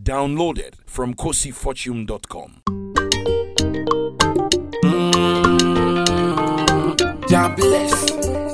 Downloaded from CosiFortune.com. God bless.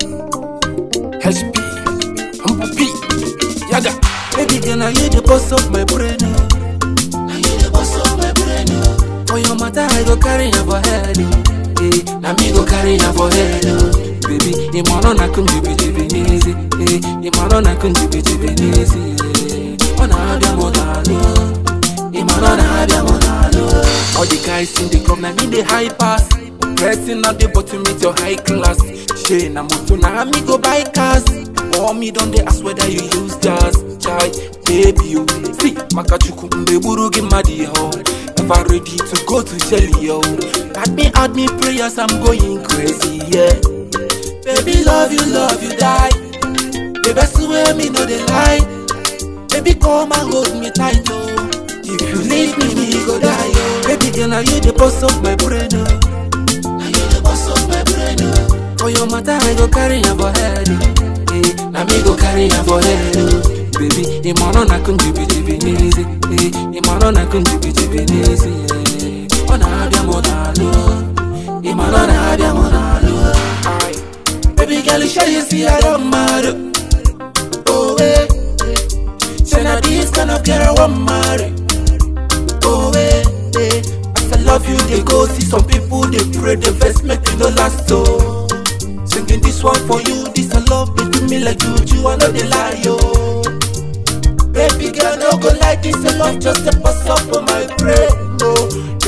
HP. Humble P. Yaga. Baby girl, now you the boss of my brain. Now you the boss of my brain. For your matter, I go carry you for head. Now me go carry you for head. Baby, you wanna not come to be easy. You wanna not come to be easy. Oh, now I'm on you wanna have your monalo. All the guys in the club, now me the high pass. Pressing at the bottom with your high class. Shane, I'm on to now me go buy cars. Or me don't they ask whether you use jazz. Chai, baby, you see, Makachuku, Mbeburu, Gimadi, ho. Ever ready to go to Shelly, yo. Add me prayers, I'm going crazy, yeah. Baby, love you, die. The best way me know the lie. Baby, come and hold me tight, oh. If you leave me, me go die, oh. Baby, girl, now you the boss of my brain, oh. Now you the boss of my brain, oh. For your matter, I go carry you for head, now me go carry you for head, baby. You wanna not come to be easy, you wanna not come to be easy, oh, now have your monalo, you wanna have your monalo. Baby girl, you sure you see I don't matter, oh, say now this kind of girl I want marry, oh, as I love you, they go see some people, they pray the best make you no last, so. Singing this one for you, this I love, they do me like juju, I know they lie, yo. Baby girl, no go like this, I love just a pass up on my brain, oh.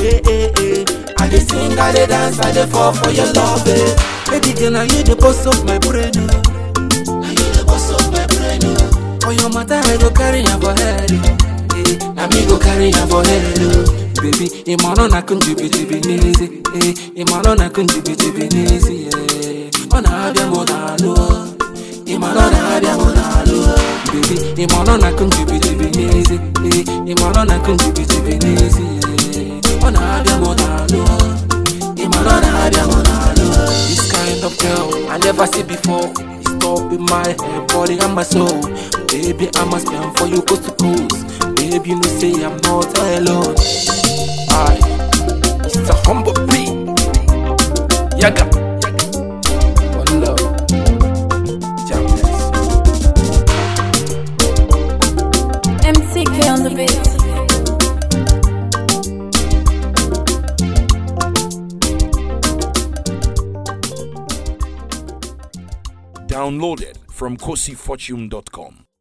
I dey sing, I dey dance, I dey fall for your love, Baby girl, now you the boss of my brain, Now you the boss of my brain, For your matter, I go carry you for head, now me go carry you for head, Baby, you wanna not come to be easy, you wanna not come to be easy, Oh, now have your monalo. You wanna have your monalo. Baby, you wanna not come to be easy. You wanna not come to be easy. Oh, now have your monalo. You wanna have your monalo. This kind of girl I never see before. It's top in my head, body and my soul. Baby, I must spend for you coast to coast. Baby, you know say I'm not alone. It's a humble P. Yaga. MCK on the beat. Downloaded from CosiFortune.com.